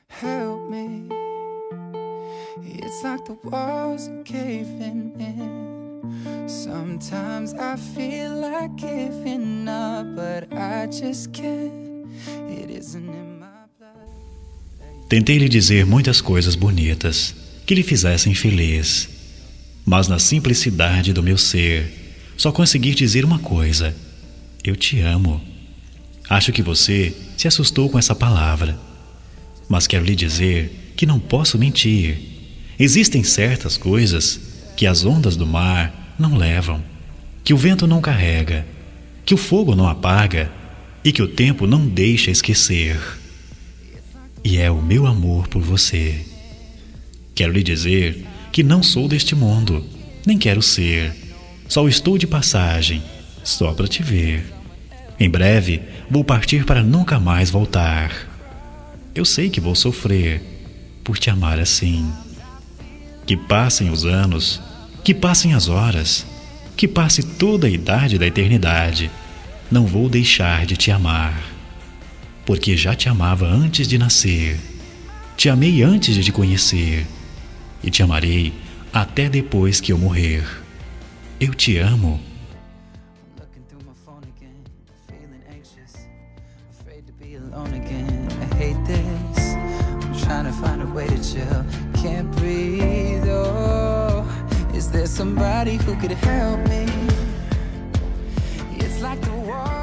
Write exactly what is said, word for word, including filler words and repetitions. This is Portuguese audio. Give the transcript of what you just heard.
help me. It's like the walls are caving in. Sometimes I feel like giving up, but I just can't. It isn't in my blood. Tentei lhe dizer muitas coisas bonitas que lhe fizessem feliz, mas na simplicidade do meu ser só consegui dizer uma coisa: eu te amo. Acho que você se assustou com essa palavra, mas quero lhe dizer que não posso mentir. Existem certas coisas que as ondas do mar não levam, que o vento não carrega, que o fogo não apaga e que o tempo não deixa esquecer. E é o meu amor por você. Quero lhe dizer que não sou deste mundo, nem quero ser. Só estou de passagem, só para te ver. Em breve vou partir para nunca mais voltar. Eu sei que vou sofrer por te amar assim. Que passem os anos, que passem as horas, que passe toda a idade da eternidade, não vou deixar de te amar, porque já te amava antes de nascer, te amei antes de te conhecer e te amarei até depois que eu morrer. Eu te amo. Looking through my phone again, feeling anxious, afraid to be alone again. I hate this. I'm trying to find a way to chill. Can't breathe. Oh, is there somebody who could help me? It's like the wall